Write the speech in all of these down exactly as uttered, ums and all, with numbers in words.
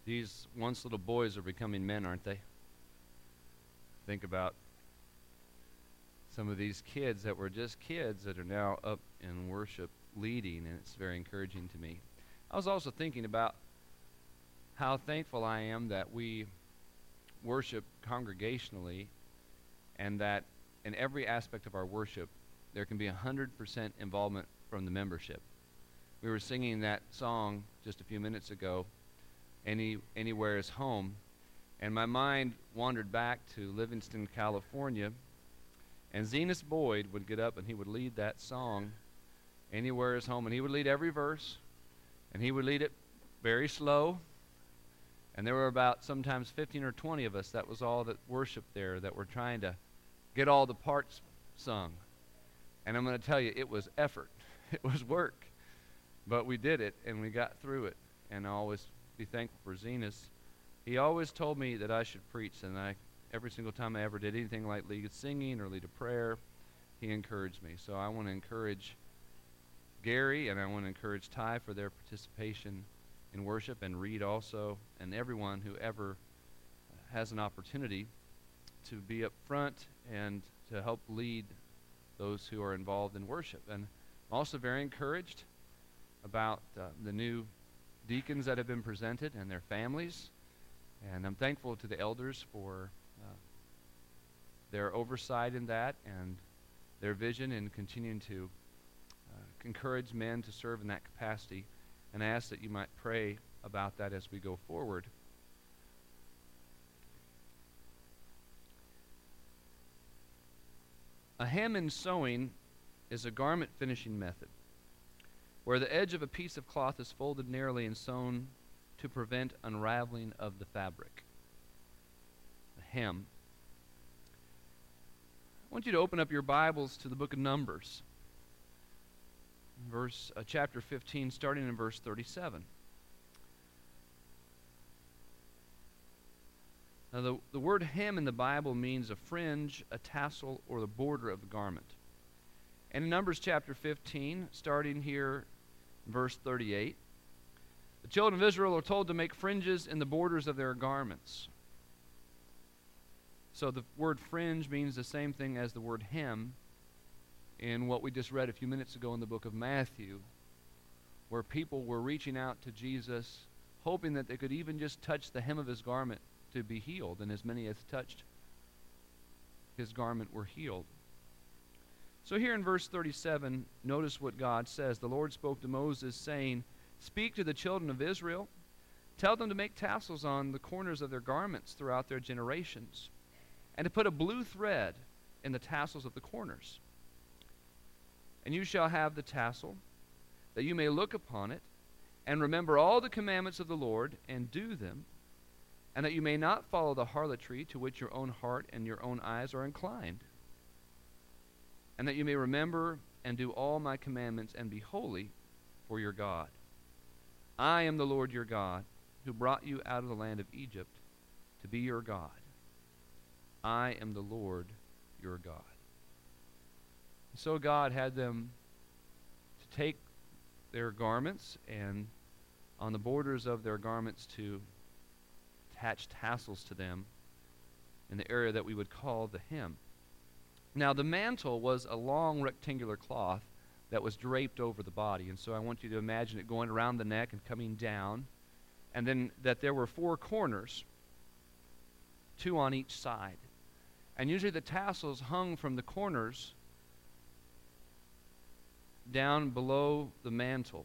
These once little boys are becoming men, aren't they? Think about some of these kids that were just kids that are now up in worship leading, and it's very encouraging to me. I was also thinking about how thankful I am that we worship congregationally, and that in every aspect of our worship there can be one hundred percent involvement from the membership. We were singing that song just a few minutes ago, Any Anywhere is Home, and my mind wandered back to Livingston, California, and Zenas Boyd would get up and he would lead that song, Anywhere is Home, and he would lead every verse, and he would lead it very slow, and there were about sometimes fifteen or twenty of us that was all that worshiped there that were trying to get all the parts sung. And I'm going to tell you, it was effort. It was work. But we did it, and we got through it. And I always be thankful for Zenas. He always told me that I should preach, and I, every single time I ever did anything like lead singing or lead a prayer, he encouraged me. So I want to encourage Gary, and I want to encourage Ty for their participation in worship, and Reed also, and everyone who ever has an opportunity to be up front and to help lead those who are involved in worship. And I'm also very encouraged about uh, the new deacons that have been presented and their families. And I'm thankful to the elders for uh, their oversight in that and their vision in continuing to uh, encourage men to serve in that capacity. And I ask that you might pray about that as we go forward. A hem in sewing is a garment finishing method where the edge of a piece of cloth is folded narrowly and sewn to prevent unraveling of the fabric. A hem. I want you to open up your Bibles to the book of Numbers, verse uh, chapter fifteen, starting in verse thirty-seven. Now, the, the word hem in the Bible means a fringe, a tassel, or the border of the garment. And in Numbers chapter fifteen, starting here in verse thirty-eight, the children of Israel are told to make fringes in the borders of their garments. So the word fringe means the same thing as the word hem in what we just read a few minutes ago in the book of Matthew, where people were reaching out to Jesus, hoping that they could even just touch the hem of his garment to be healed, and as many as touched his garment were healed. So here in verse thirty-seven, notice what God says. The Lord spoke to Moses, saying, "Speak to the children of Israel, tell them to make tassels on the corners of their garments throughout their generations, and to put a blue thread in the tassels of the corners. And you shall have the tassel, that you may look upon it, and remember all the commandments of the Lord, and do them, and that you may not follow the harlotry to which your own heart and your own eyes are inclined, and that you may remember and do all my commandments and be holy for your God. I am the Lord your God, who brought you out of the land of Egypt to be your God. I am the Lord your God." So God had them to take their garments and on the borders of their garments to attach tassels to them in the area that we would call the hem. Now, the mantle was a long rectangular cloth that was draped over the body, and so I want you to imagine it going around the neck and coming down, and then that there were four corners, two on each side. And usually the tassels hung from the corners down below the mantle.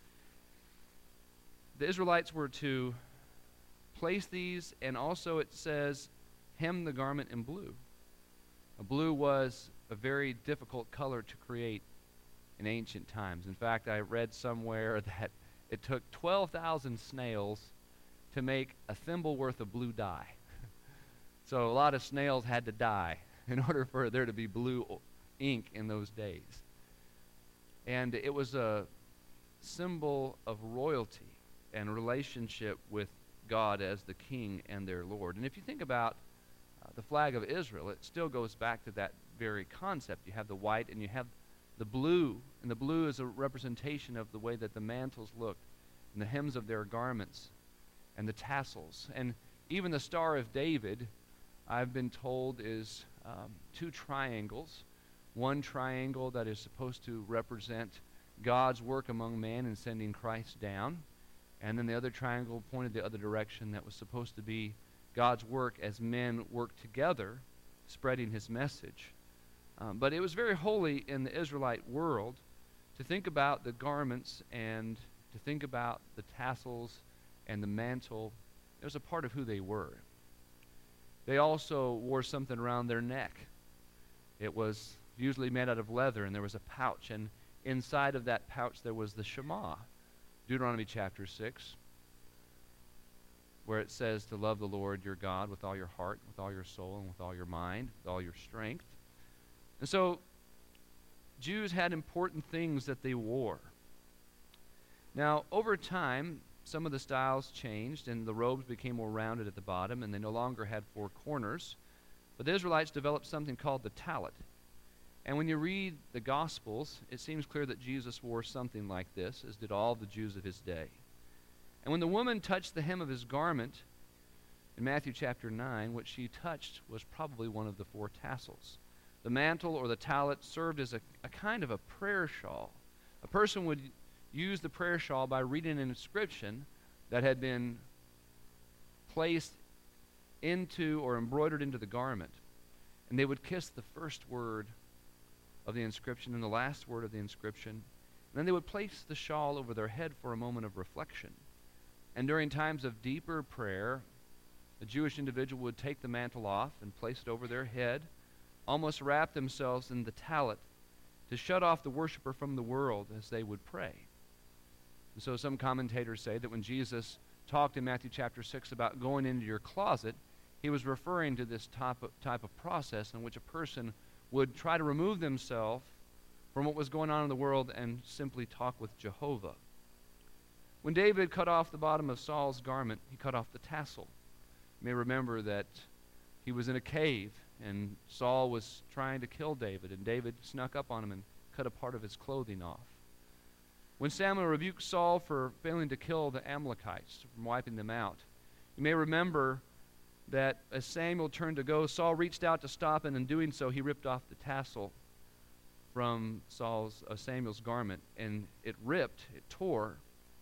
The Israelites were to place these, and also it says, hem the garment in blue. A blue was a very difficult color to create in ancient times. In fact, I read somewhere that it took twelve thousand snails to make a thimble worth of blue dye. So a lot of snails had to die in order for there to be blue ink in those days. And it was a symbol of royalty and relationship with God as the King and their Lord. And if you think about uh, the flag of Israel, it still goes back to that very concept. You have the white and you have the blue, and the blue is a representation of the way that the mantles looked and the hems of their garments. and the tassels. And even the Star of David, I've been told, is um, two triangles. One triangle that is supposed to represent God's work among man in sending Christ down, and then the other triangle pointed the other direction that was supposed to be God's work as men work together, spreading his message. Um, but it was very holy in the Israelite world to think about the garments and to think about the tassels and the mantle. It was a part of who they were. They also wore something around their neck. It was usually made out of leather, and there was a pouch, and inside of that pouch there was the Shema, Deuteronomy chapter six, where it says to love the Lord your God with all your heart, with all your soul, and with all your mind, with all your strength. And so Jews had important things that they wore. Now, over time, some of the styles changed, and the robes became more rounded at the bottom, and they no longer had four corners. But the Israelites developed something called the tallit. And when you read the Gospels, it seems clear that Jesus wore something like this, as did all the Jews of his day. And when the woman touched the hem of his garment, in Matthew chapter nine, what she touched was probably one of the four tassels. The mantle or the tallit served as a, a kind of a prayer shawl. A person would use the prayer shawl by reading an inscription that had been placed into or embroidered into the garment. And they would kiss the first word of the inscription and the last word of the inscription. And then they would place the shawl over their head for a moment of reflection. And during times of deeper prayer, the Jewish individual would take the mantle off and place it over their head, almost wrap themselves in the tallit to shut off the worshiper from the world as they would pray. And so some commentators say that when Jesus talked in Matthew chapter six about going into your closet, he was referring to this type of, type of process in which a person would try to remove themselves from what was going on in the world and simply talk with Jehovah. When David cut off the bottom of Saul's garment, he cut off the tassel. You may remember that he was in a cave, and Saul was trying to kill David, and David snuck up on him and cut a part of his clothing off. When Samuel rebuked Saul for failing to kill the Amalekites, from wiping them out, you may remember that as Samuel turned to go, Saul reached out to stop, and in doing so, he ripped off the tassel from Saul's uh, Samuel's garment, and it ripped, it tore.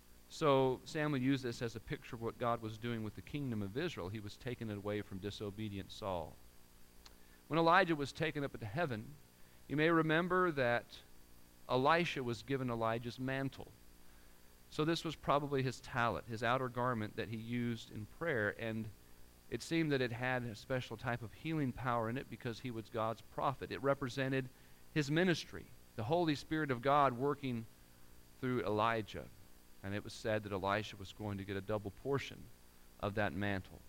So Samuel used this as a picture of what God was doing with the kingdom of Israel. He was taking it away from disobedient Saul. When Elijah was taken up into heaven, you may remember that Elisha was given Elijah's mantle. So this was probably his tallit, his outer garment that he used in prayer, and it seemed that it had a special type of healing power in it because he was God's prophet. It represented his ministry, the Holy Spirit of God working through Elijah. And it was said that Elisha was going to get a double portion of that mantle.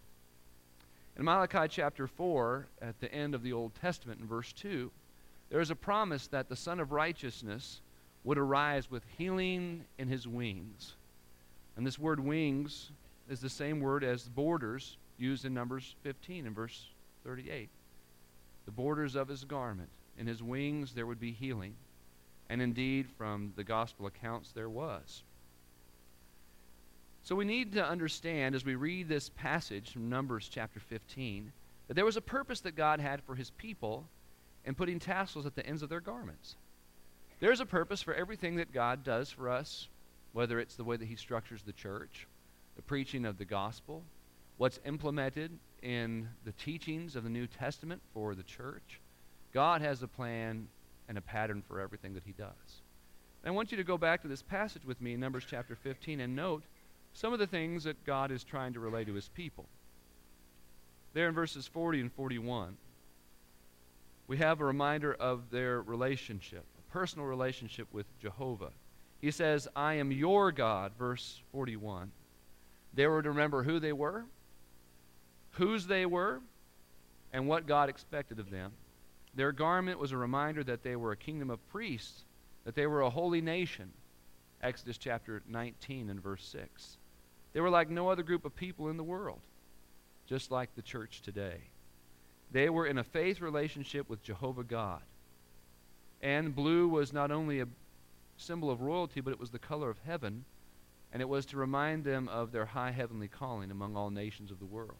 In Malachi chapter four, at the end of the Old Testament, in verse two, there is a promise that the Son of Righteousness would arise with healing in his wings. And this word wings is the same word as borders used in Numbers fifteen in verse thirty-eight. The borders of his garment. In his wings there would be healing. And indeed, from the gospel accounts, there was. So we need to understand, as we read this passage from Numbers chapter fifteen, that there was a purpose that God had for his people in putting tassels at the ends of their garments. There's a purpose for everything that God does for us, whether it's the way that he structures the church, the preaching of the gospel, what's implemented in the teachings of the New Testament for the church. God has a plan and a pattern for everything that he does. And I want you to go back to this passage with me in Numbers chapter fifteen and note some of the things that God is trying to relay to his people. There in verses forty and forty-one, we have a reminder of their relationship, a personal relationship with Jehovah. He says, I am your God, verse forty-one. They were to remember who they were, whose they were, and what God expected of them. Their garment was a reminder that they were a kingdom of priests, that they were a holy nation. Exodus chapter nineteen and verse six. They were like no other group of people in the world, just like the church today. They were in a faith relationship with Jehovah God. And blue was not only a symbol of royalty, but it was the color of heaven. and it was to remind them of their high heavenly calling among all nations of the world.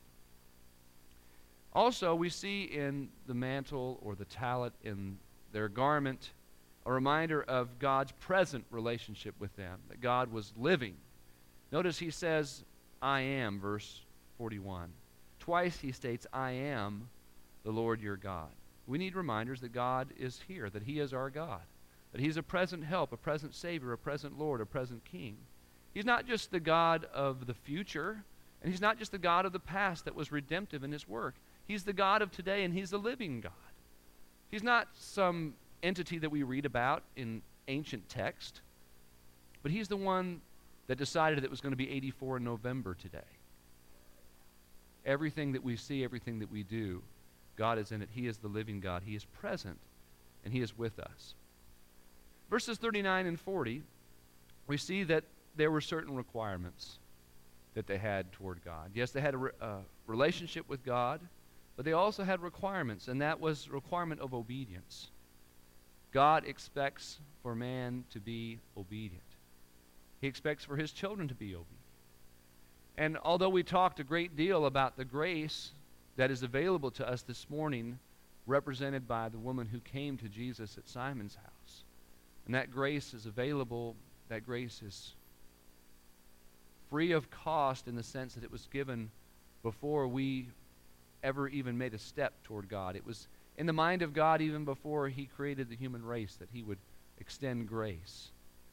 Also, we see in the mantle or the talent in their garment a reminder of God's present relationship with them, that God was living. Notice he says, I am, verse forty-one. Twice he states, I am the Lord your God. We need reminders that God is here, that he is our God, that he's a present help, a present Savior, a present Lord, a present King. He's not just the God of the future, and he's not just the God of the past that was redemptive in his work. He's the God of today, and he's the living God. He's not some entity that we read about in ancient text, but he's the one that decided that it was going to be eighty-four in November today. Everything that we see, everything that we do, God is in it. He is the living God. He is present, and he is with us. Verses thirty-nine and forty, we see that there were certain requirements that they had toward God. Yes, they had a re- uh, relationship with God, but they also had requirements, and that was requirement of obedience. God expects for man to be obedient. He expects for his children to be obedient. And although we talked a great deal about the grace that is available to us this morning, represented by the woman who came to Jesus at Simon's house, and that grace is available, that grace is free of cost in the sense that it was given before we ever even made a step toward God. It was in the mind of God even before he created the human race that he would extend grace.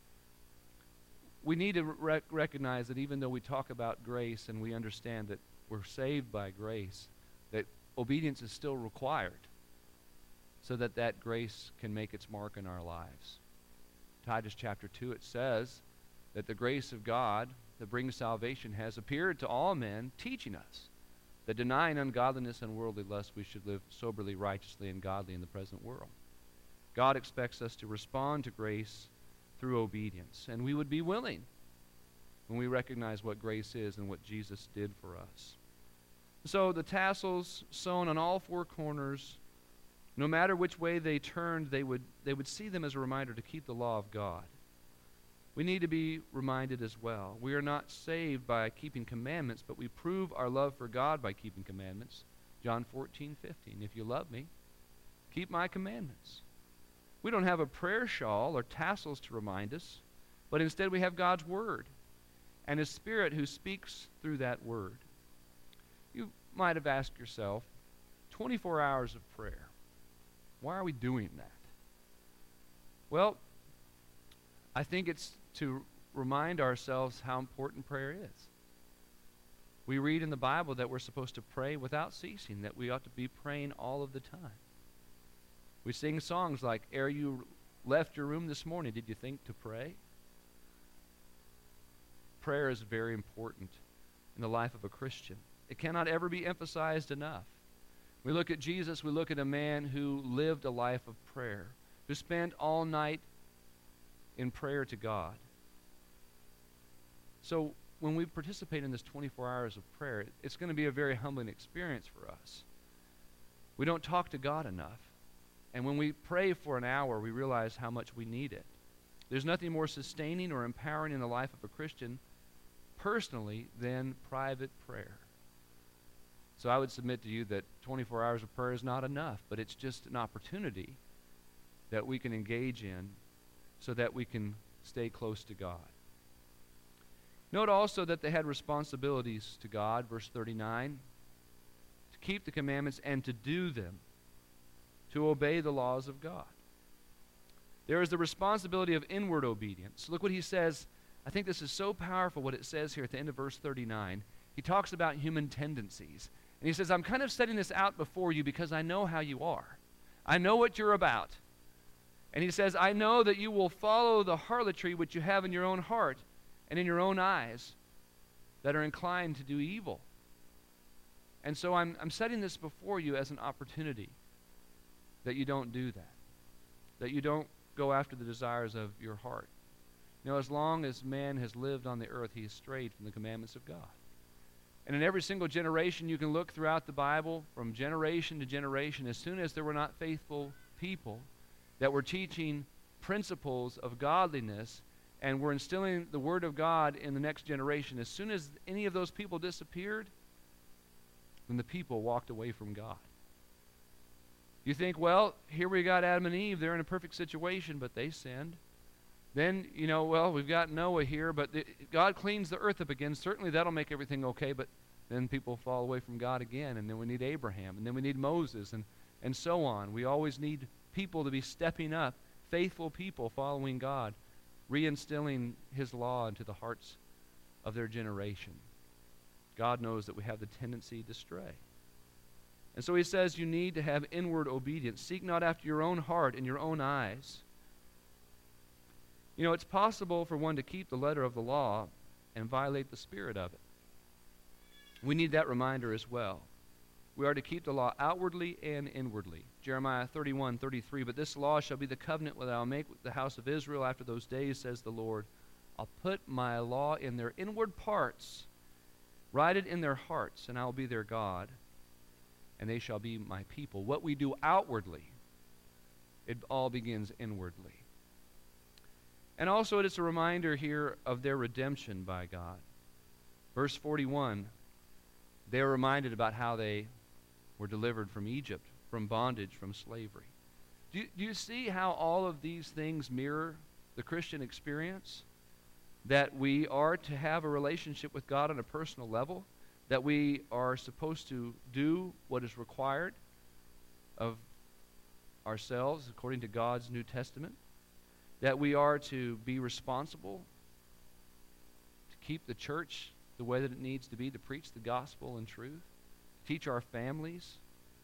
We need to rec- recognize that even though we talk about grace and we understand that we're saved by grace, that obedience is still required so that that grace can make its mark in our lives. Titus chapter two, it says that the grace of God that brings salvation has appeared to all men, teaching us that denying ungodliness and worldly lust, we should live soberly, righteously, and godly in the present world. God expects us to respond to grace through obedience, and we would be willing when we recognize what grace is and what Jesus did for us. So the tassels sewn on all four corners, no matter which way they turned, they would, they would see them as a reminder to keep the law of God. We need to be reminded as well. We are not saved by keeping commandments, but we prove our love for God by keeping commandments. John fourteen fifteen. If you love me, keep my commandments. We don't have a prayer shawl or tassels to remind us, but instead we have God's Word and His Spirit who speaks through that Word. You might have asked yourself, twenty-four hours of prayer. Why are we doing that? Well, I think it's to remind ourselves how important prayer is. We read in the Bible that we're supposed to pray without ceasing, that we ought to be praying all of the time. We sing songs like, ere you left your room this morning, did you think to pray? Prayer is very important in the life of a Christian. It cannot ever be emphasized enough. We look at Jesus, we look at a man who lived a life of prayer, who spent all night in prayer to God. So when we participate in this twenty-four hours of prayer, it's going to be a very humbling experience for us. We don't talk to God enough. And when we pray for an hour, we realize how much we need it. There's nothing more sustaining or empowering in the life of a Christian personally than private prayer. So I would submit to you that twenty-four hours of prayer is not enough, but it's just an opportunity that we can engage in so that we can stay close to God. Note also that they had responsibilities to God, verse thirty-nine, to keep the commandments and to do them, to obey the laws of God. There is the responsibility of inward obedience. Look what he says. I think this is so powerful what it says here at the end of verse thirty-nine. He talks about human tendencies. And he says, I'm kind of setting this out before you because I know how you are. I know what you're about. And he says, I know that you will follow the harlotry which you have in your own heart and in your own eyes that are inclined to do evil. And so I'm, I'm setting this before you as an opportunity that you don't do that, that you don't go after the desires of your heart. You know, as long as man has lived on the earth, he has strayed from the commandments of God. And in every single generation, you can look throughout the Bible from generation to generation, as soon as there were not faithful people that were teaching principles of godliness, and we're instilling the Word of God in the next generation, as soon as any of those people disappeared, then the people walked away from God. You think, well, here we got Adam and Eve. They're in a perfect situation, but they sinned. Then, you know, well, we've got Noah here, but the, God cleans the earth up again. Certainly that'll make everything okay, but then people fall away from God again, and then we need Abraham, and then we need Moses, and, and so on. We always need people to be stepping up, faithful people following God, reinstilling His law into the hearts of their generation. God knows that we have the tendency to stray. And so He says you need to have inward obedience. Seek not after your own heart and your own eyes. You know, it's possible for one to keep the letter of the law and violate the spirit of it. We need that reminder as well. We are to keep the law outwardly and inwardly. Jeremiah thirty-one thirty-three, but this law shall be the covenant that I will make with the house of Israel after those days, says the Lord. I'll put my law in their inward parts, write it in their hearts, and I will be their God, and they shall be my people. What we do outwardly, it all begins inwardly. And also it is a reminder here of their redemption by God. Verse forty-one, they are reminded about how they were delivered from Egypt, from bondage, from slavery. Do you, do you see how all of these things mirror the Christian experience? That we are to have a relationship with God on a personal level, that we are supposed to do what is required of ourselves according to God's New Testament, that we are to be responsible to keep the church the way that it needs to be, to preach the gospel in truth, teach our families,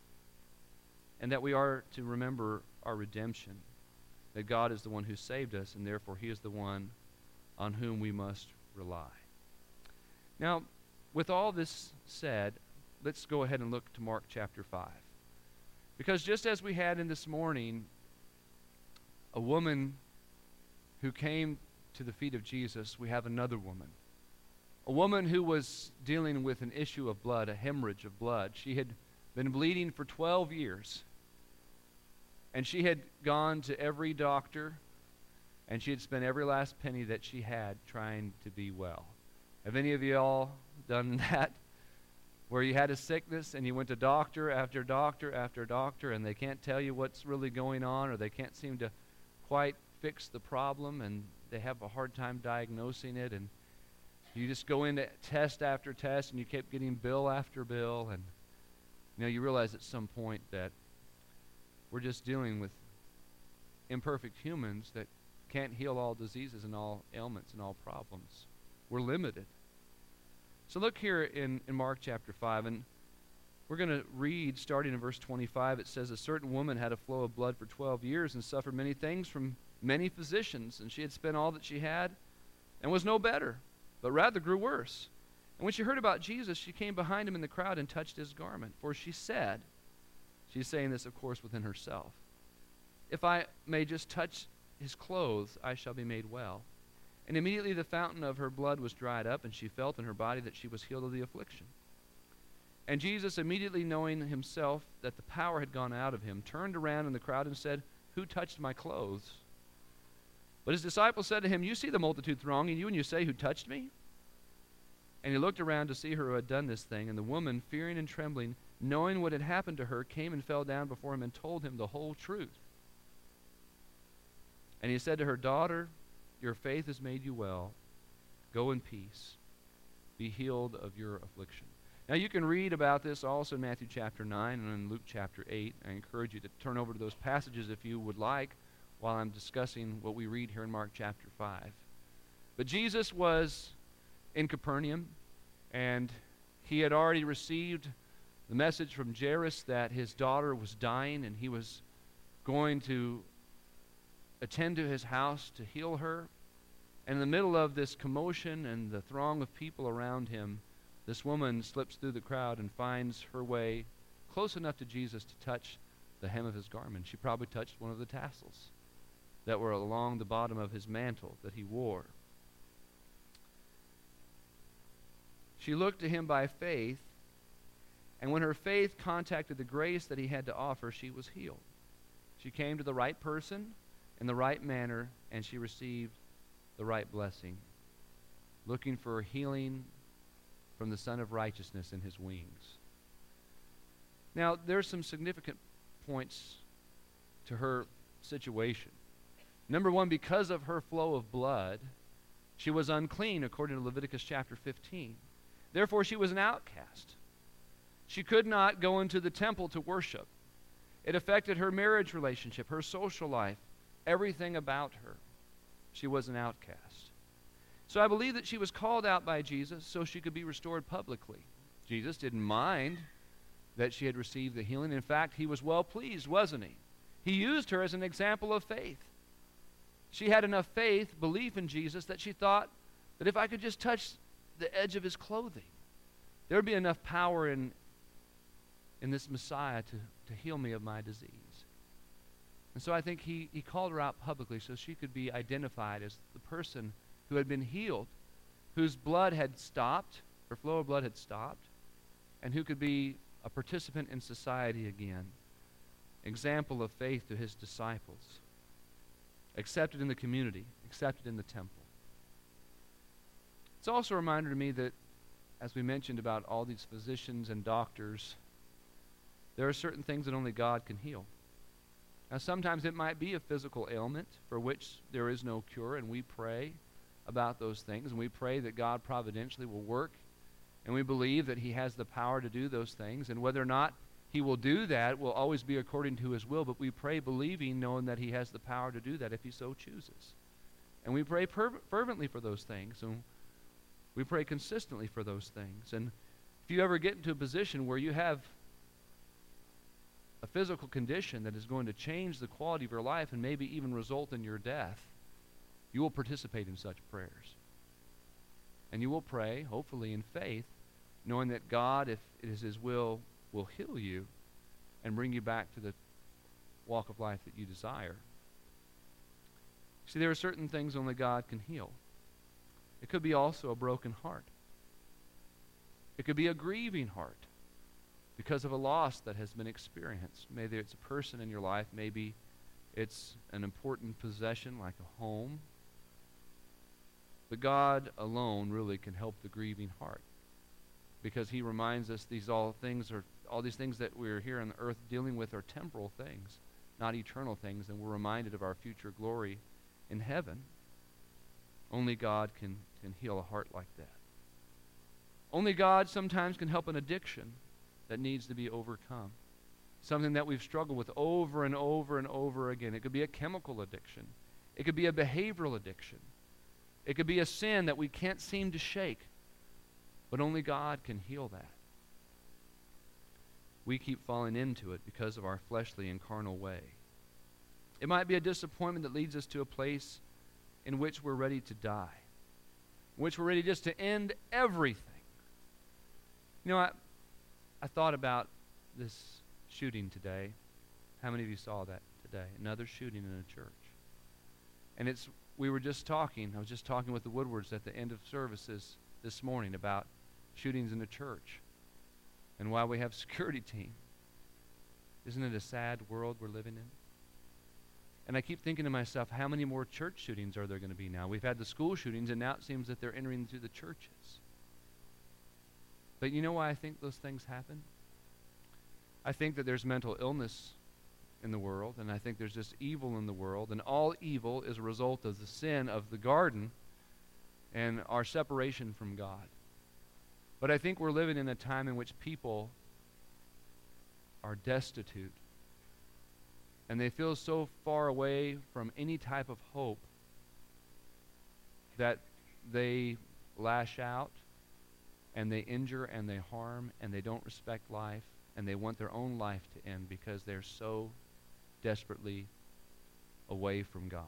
and that we are to remember our redemption, that God is the one who saved us, and therefore He is the one on whom we must rely. Now, with all this said, let's go ahead and look to Mark chapter five. Because just as we had in this morning a woman who came to the feet of Jesus, we have another woman. A woman who was dealing with an issue of blood, a hemorrhage of blood. She had been bleeding for twelve years. And she had gone to every doctor, and she had spent every last penny that she had trying to be well. Have any of you all done that? Where you had a sickness and you went to doctor after doctor after doctor, and they can't tell you what's really going on, or they can't seem to quite fix the problem, and they have a hard time diagnosing it, and you just go into test after test, and you keep getting bill after bill, and you know, you realize at some point that we're just dealing with imperfect humans that can't heal all diseases and all ailments and all problems. We're limited. So look here in, in Mark chapter five, and we're going to read starting in verse twenty-five. It says, a certain woman had a flow of blood for twelve years and suffered many things from many physicians, and she had spent all that she had and was no better, but rather grew worse. And when she heard about Jesus, she came behind him in the crowd and touched his garment. For she said, she's saying this, of course, within herself, if I may just touch his clothes, I shall be made well. And immediately the fountain of her blood was dried up, and she felt in her body that she was healed of the affliction. And Jesus, immediately knowing himself that the power had gone out of him, turned around in the crowd and said, who touched my clothes? But his disciples said to him, you see the multitude thronging you, and you say, who touched me? And he looked around to see her who had done this thing, and the woman, fearing and trembling, knowing what had happened to her, came and fell down before him and told him the whole truth. And he said to her, daughter, your faith has made you well. Go in peace. Be healed of your affliction. Now you can read about this also in Matthew chapter nine and in Luke chapter eight. I encourage you to turn over to those passages if you would like while I'm discussing what we read here in Mark chapter five. But Jesus was in Capernaum, and he had already received the message from Jairus that his daughter was dying, and he was going to attend to his house to heal her. And in the middle of this commotion and the throng of people around him, this woman slips through the crowd and finds her way close enough to Jesus to touch the hem of his garment. She probably touched one of the tassels that were along the bottom of his mantle that he wore. She looked to him by faith, and when her faith contacted the grace that he had to offer, she was healed. She came to the right person in the right manner, and she received the right blessing, looking for healing from the Son of Righteousness in his wings. Now, there's some significant points to her situation. Number one, because of her flow of blood, she was unclean according to Leviticus chapter fifteen. Therefore, she was an outcast. She could not go into the temple to worship. It affected her marriage relationship, her social life, everything about her. She was an outcast. So I believe that she was called out by Jesus so she could be restored publicly. Jesus didn't mind that she had received the healing. In fact, he was well pleased, wasn't he? He used her as an example of faith. She had enough faith, belief in Jesus, that she thought that if I could just touch the edge of his clothing, there would be enough power in, in this Messiah to, to heal me of my disease. And so I think he, he called her out publicly so she could be identified as the person who had been healed, whose blood had stopped, her flow of blood had stopped, and who could be a participant in society again, example of faith to his disciples, accepted in the community, accepted in the temple. It's also a reminder to me that, as we mentioned about all these physicians and doctors, there are certain things that only God can heal. Now, sometimes it might be a physical ailment for which there is no cure, and we pray about those things, and we pray that God providentially will work, and we believe that he has the power to do those things, and whether or not he will do that will always be according to his will, but we pray believing, knowing that he has the power to do that if he so chooses. And we pray per- fervently for those things, and we pray consistently for those things. And if you ever get into a position where you have a physical condition that is going to change the quality of your life and maybe even result in your death, you will participate in such prayers. And you will pray, hopefully in faith, knowing that God, if it is his will, will heal you and bring you back to the walk of life that you desire. See, there are certain things only God can heal. It could be also a broken heart. It could be a grieving heart because of a loss that has been experienced. Maybe it's a person in your life. Maybe it's an important possession like a home. But God alone really can help the grieving heart, because he reminds us these all things are all these things that we're here on the earth dealing with are temporal things, not eternal things, and we're reminded of our future glory in heaven. Only God can, can heal a heart like that. Only God sometimes can help an addiction that needs to be overcome. Something that we've struggled with over and over and over again. It could be a chemical addiction. It could be a behavioral addiction. It could be a sin that we can't seem to shake. But only God can heal that. We keep falling into it because of our fleshly and carnal way. It might be a disappointment that leads us to a place in which we're ready to die, in which we're ready just to end everything. You know, I, I thought about this shooting today. How many of you saw that today? Another shooting in a church. And it's we were just talking, I was just talking with the Woodwards at the end of services this morning about shootings in the church and why we have a security team. Isn't it a sad world we're living in? And I keep thinking to myself, how many more church shootings are there going to be now? We've had the school shootings, and now it seems that they're entering through the churches. But you know why I think those things happen? I think that there's mental illness in the world, and I think there's just evil in the world, and all evil is a result of the sin of the garden and our separation from God. But I think we're living in a time in which people are destitute, and they feel so far away from any type of hope that they lash out, and they injure, and they harm, and they don't respect life, and they want their own life to end because they're so desperately away from God.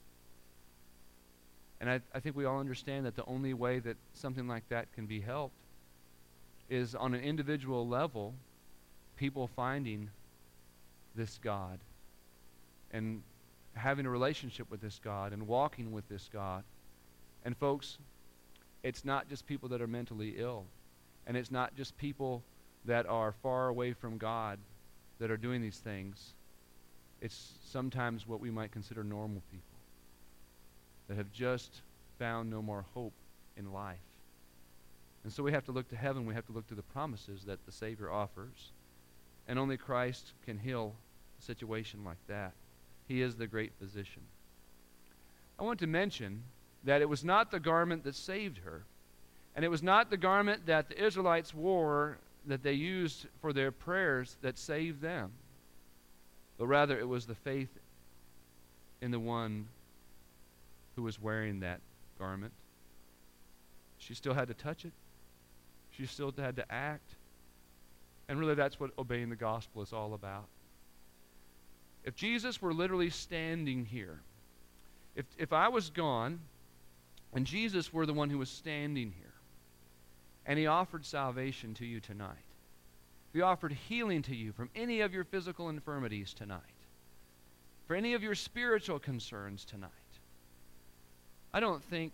And I, I think we all understand that the only way that something like that can be helped is on an individual level, people finding this God and having a relationship with this God and walking with this God. And folks, it's not just people that are mentally ill, and it's not just people that are far away from God that are doing these things. It's sometimes what we might consider normal people that have just found no more hope in life. And so we have to look to heaven. We have to look to the promises that the Savior offers. And only Christ can heal a situation like that. He is the great physician. I want to mention that it was not the garment that saved her. And it was not the garment that the Israelites wore that they used for their prayers that saved them. But rather it was the faith in the one who was wearing that garment. She still had to touch it. She still had to act. And really that's what obeying the gospel is all about. If Jesus were literally standing here, if, if I was gone and Jesus were the one who was standing here, and he offered salvation to you tonight, if he offered healing to you from any of your physical infirmities tonight, for any of your spiritual concerns tonight, I don't think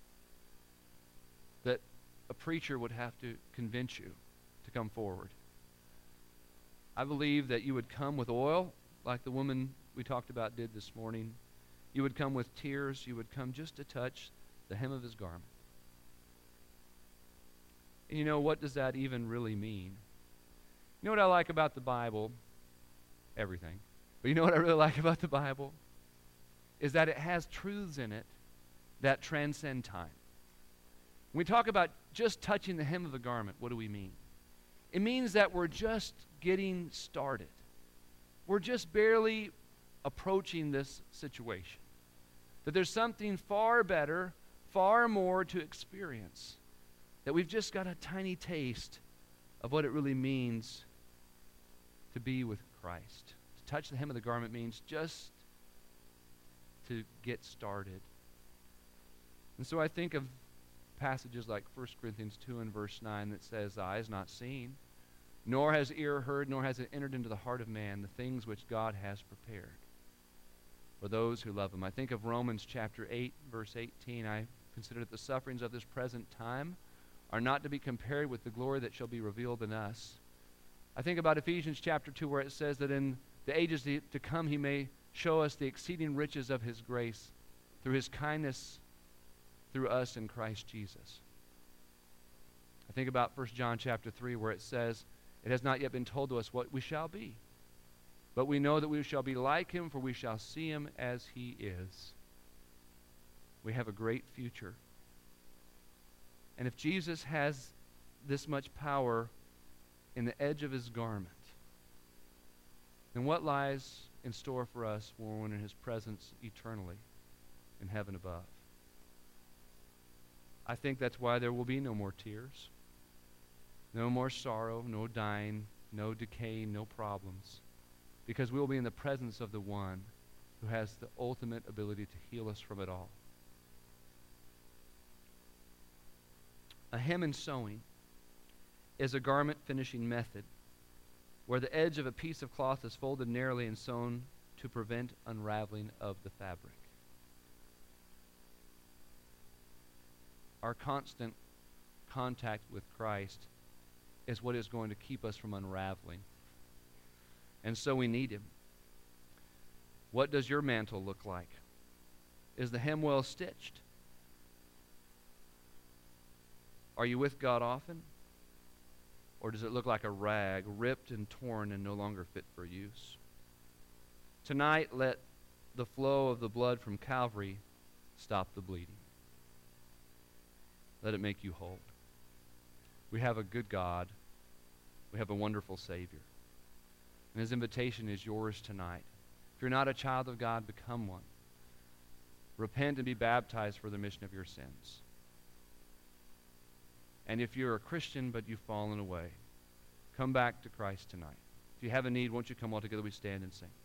that a preacher would have to convince you to come forward. I believe that you would come with oil, like the woman we talked about did this morning. You would come with tears. You would come just to touch the hem of his garment. And you know, what does that even really mean? You know what I like about the Bible? Everything. But you know what I really like about the Bible? Is that it has truths in it that transcend time. When we talk about just touching the hem of the garment, what do we mean? It means that we're just getting started. We're just barely approaching this situation. That there's something far better, far more to experience. That we've just got a tiny taste of what it really means to be with Christ. To touch the hem of the garment means just to get started. And so I think of passages like First Corinthians two and verse nine that says, "Eye has not seen, nor has ear heard, nor has it entered into the heart of man the things which God has prepared for those who love him." I think of Romans chapter eight, verse eighteen. "I consider that the sufferings of this present time are not to be compared with the glory that shall be revealed in us." I think about Ephesians chapter two, where it says that in the ages to come he may show us the exceeding riches of his grace through his kindness through us in Christ Jesus. I think about First John chapter three, where it says, "It has not yet been told to us what we shall be, but we know that we shall be like him, for we shall see him as he is." We have a great future. And if Jesus has this much power in the edge of his garment, then what lies in store for us when we're in his presence eternally in heaven above? I think that's why there will be no more tears, no more sorrow, no dying, no decay, no problems, because we will be in the presence of the one who has the ultimate ability to heal us from it all. A hem and sewing is a garment finishing method where the edge of a piece of cloth is folded narrowly and sewn to prevent unraveling of the fabric. Our constant contact with Christ is what is going to keep us from unraveling. And so we need him. What does your mantle look like? Is the hem well stitched? Are you with God often? Or does it look like a rag, ripped and torn and no longer fit for use? Tonight, let the flow of the blood from Calvary stop the bleeding. Let it make you whole. We have a good God. We have a wonderful Savior. And his invitation is yours tonight. If you're not a child of God, become one. Repent and be baptized for the remission of your sins. And if you're a Christian but you've fallen away, come back to Christ tonight. If you have a need, won't you come all together? We stand and sing.